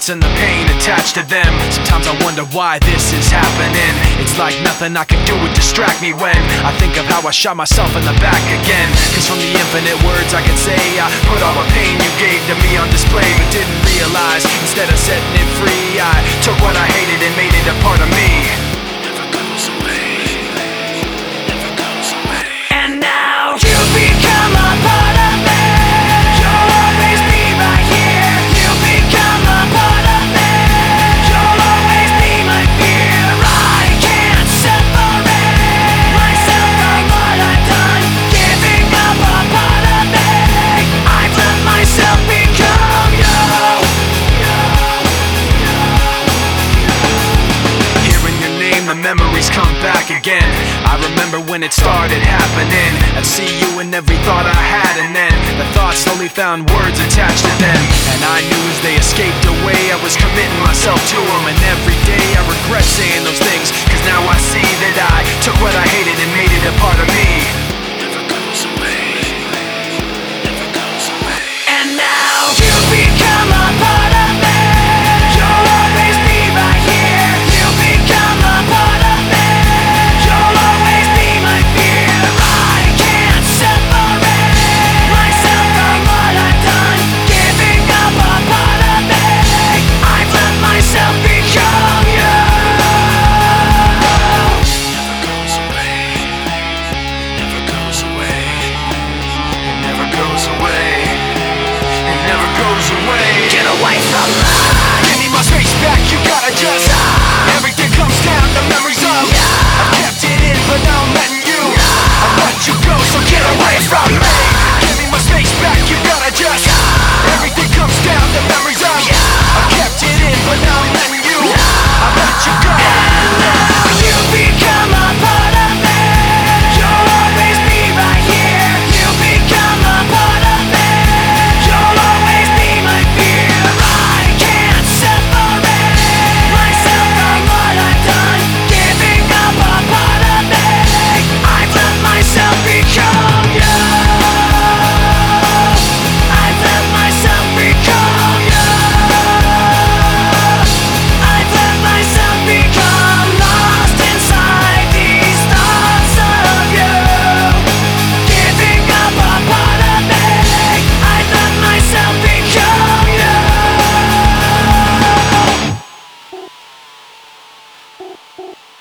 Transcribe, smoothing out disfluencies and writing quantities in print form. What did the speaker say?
thoughts and the pain attached to them. Sometimes I wonder why this is happening. It's like nothing I can do would distract me when I think of how I shot myself in the back again. Cause from the infinite words I can say, I put all the pain you gave to me on display, but didn't realize instead of setting it free, I took what I hated and made it a part of me. Never goes away, never goes away. And now you become a part of me. You'll always be right here. You become a part of me. You'll always be my fear. I can't separate myself from what I've done. Giving up a part of me. I've let myself become you. Hearing your name, the memories come back again. I remember when it started happening. I'd see you in every thought I had, and then the thoughts slowly found words attached to them. And I knew as they escaped away, I was committing myself to them. And every day I regret saying those things, cause now I see that I took what I hated and made it a part of me. Never goes away, never goes away. And now you become a part of me. You'll always be right here. You become a part of me. You'll always be my fear. I can't separate myself from what I've done. Giving up a part of me. I've let myself become you. Never goes away, never goes away. It never goes away, it never goes away. Get away from me. Give me my space back, you gotta just everything comes down to memories of I kept it in, but now I'm letting you I let you go, so get away from me. Give me my space back, you gotta just everything comes down to memories of I kept it in, but now I'm letting you I let you go. You become a part of me. You'll always be right here. You become a part of me. You'll always be my fear. I can't separate myself from what I've done. Giving up a part of me. I've let myself become you. I've let myself become you. I've let myself become lost inside these thoughts of you. Giving up a part of me. I've let myself become you.